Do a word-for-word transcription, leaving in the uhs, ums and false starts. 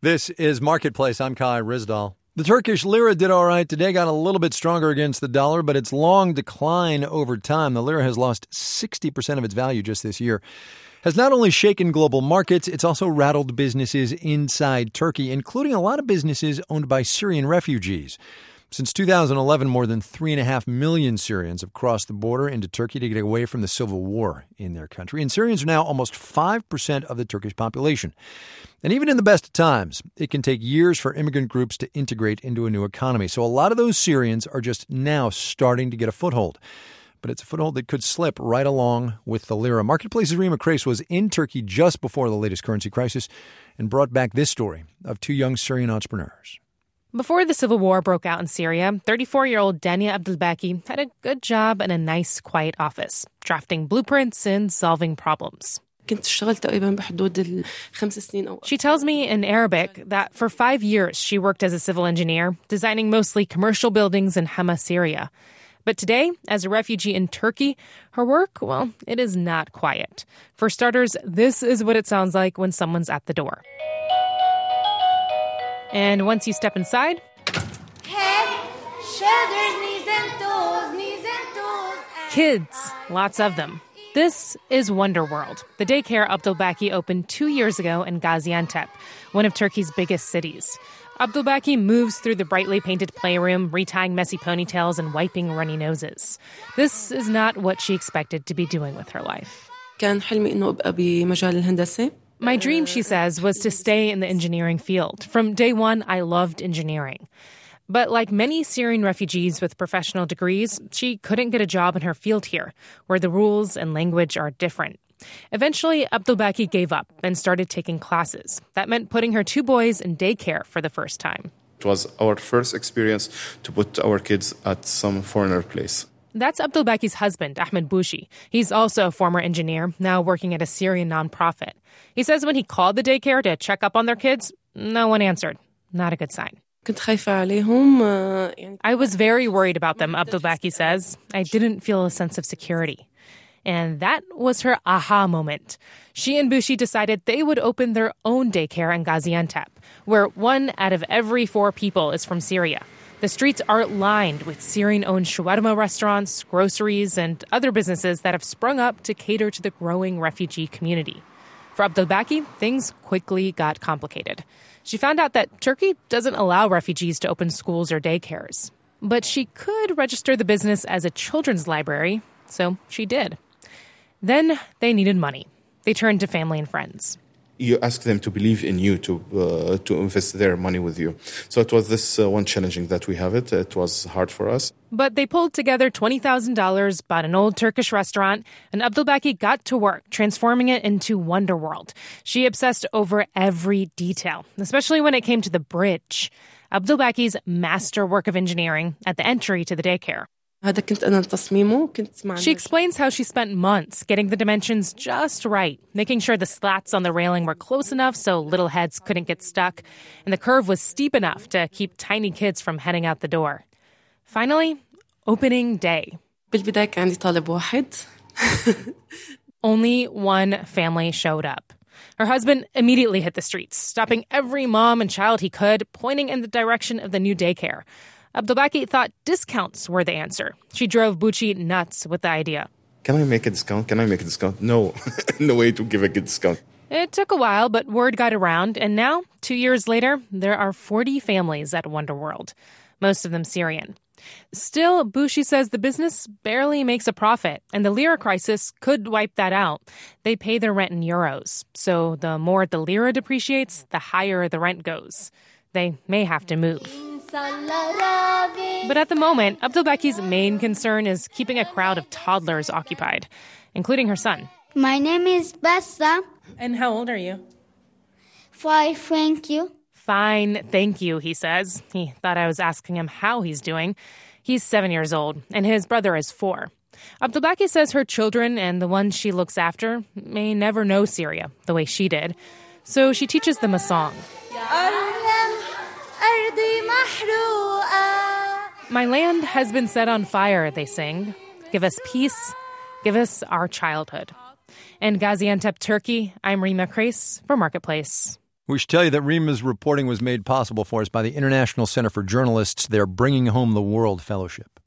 This is Marketplace. I'm Kai Rizdal. The Turkish lira did all right today, got a little bit stronger against the dollar, but its long decline over time, the lira has lost sixty percent of its value just this year, has not only shaken global markets, it's also rattled businesses inside Turkey, including a lot of businesses owned by Syrian refugees. Since two thousand eleven, more than three point five million Syrians have crossed the border into Turkey to get away from the civil war in their country. And Syrians are now almost five percent of the Turkish population. And even in the best of times, it can take years for immigrant groups to integrate into a new economy. So a lot of those Syrians are just now starting to get a foothold. But it's a foothold that could slip right along with the lira. Marketplace's Rima Kreis was in Turkey just before the latest currency crisis and brought back this story of two young Syrian entrepreneurs. Before the civil war broke out in Syria, thirty-four-year-old Dania Abdelbaki had a good job in a nice, quiet office, drafting blueprints and solving problems. She tells me in Arabic that for five years she worked as a civil engineer, designing mostly commercial buildings in Hama, Syria. But today, as a refugee in Turkey, her work, well, it is not quiet. For starters, this is what it sounds like when someone's at the door. And once you step inside, head, shoulders, knees and toes, knees and toes. Kids, lots of them. This is Wonder World, the daycare Abdelbaki opened two years ago in Gaziantep, one of Turkey's biggest cities. Abdelbaki moves through the brightly painted playroom, retying messy ponytails and wiping runny noses. This is not what she expected to be doing with her life. My dream, she says, was to stay in the engineering field. From day one, I loved engineering. But like many Syrian refugees with professional degrees, she couldn't get a job in her field here, where the rules and language are different. Eventually, Abdelbaki gave up and started taking classes. That meant putting her two boys in daycare for the first time. It was our first experience to put our kids at some foreigner place. That's Abdelbaki's husband, Ahmed Bouchi. He's also a former engineer, now working at a Syrian nonprofit. He says when he called the daycare to check up on their kids, no one answered. Not a good sign. I was very worried about them, Abdelbaki says. I didn't feel a sense of security. And that was her aha moment. She and Bouchi decided they would open their own daycare in Gaziantep, where one out of every four people is from Syria. The streets are lined with Syrian-owned shawarma restaurants, groceries, and other businesses that have sprung up to cater to the growing refugee community. For Abdelbaki, things quickly got complicated. She found out that Turkey doesn't allow refugees to open schools or daycares. But she could register the business as a children's library, so she did. Then they needed money. They turned to family and friends. You ask them to believe in you, to uh, to invest their money with you. So it was this uh, one challenging that we have it. It was hard for us. But they pulled together twenty thousand dollars, bought an old Turkish restaurant, and Abdelbaki got to work, transforming it into Wonder World. She obsessed over every detail, especially when it came to the bridge, Abdelbaki's master work of engineering at the entry to the daycare. She explains how she spent months getting the dimensions just right, making sure the slats on the railing were close enough so little heads couldn't get stuck, and the curve was steep enough to keep tiny kids from heading out the door. Finally, opening day. Only one family showed up. Her husband immediately hit the streets, stopping every mom and child he could, pointing in the direction of the new daycare. Abdelbaki thought discounts were the answer. She drove Bouchi nuts with the idea. Can I make a discount? Can I make a discount? No. No way to give a good discount. It took a while, but word got around, and now, two years later, there are forty families at Wonder World, most of them Syrian. Still, Bouchi says the business barely makes a profit, and the lira crisis could wipe that out. They pay their rent in euros, so the more the lira depreciates, the higher the rent goes. They may have to move. But at the moment, Abdelbaki's main concern is keeping a crowd of toddlers occupied, including her son. My name is Bessa. And how old are you? Five, thank you. Fine, thank you, he says. He thought I was asking him how he's doing. He's seven years old, and his brother is four. Abdelbaki says her children and the ones she looks after may never know Syria the way she did, so she teaches them a song. My land has been set on fire, they sing. Give us peace. Give us our childhood. In Gaziantep, Turkey, I'm Rima Kreis for Marketplace. We should tell you that Rima's reporting was made possible for us by the International Center for Journalists, their Bringing Home the World Fellowship.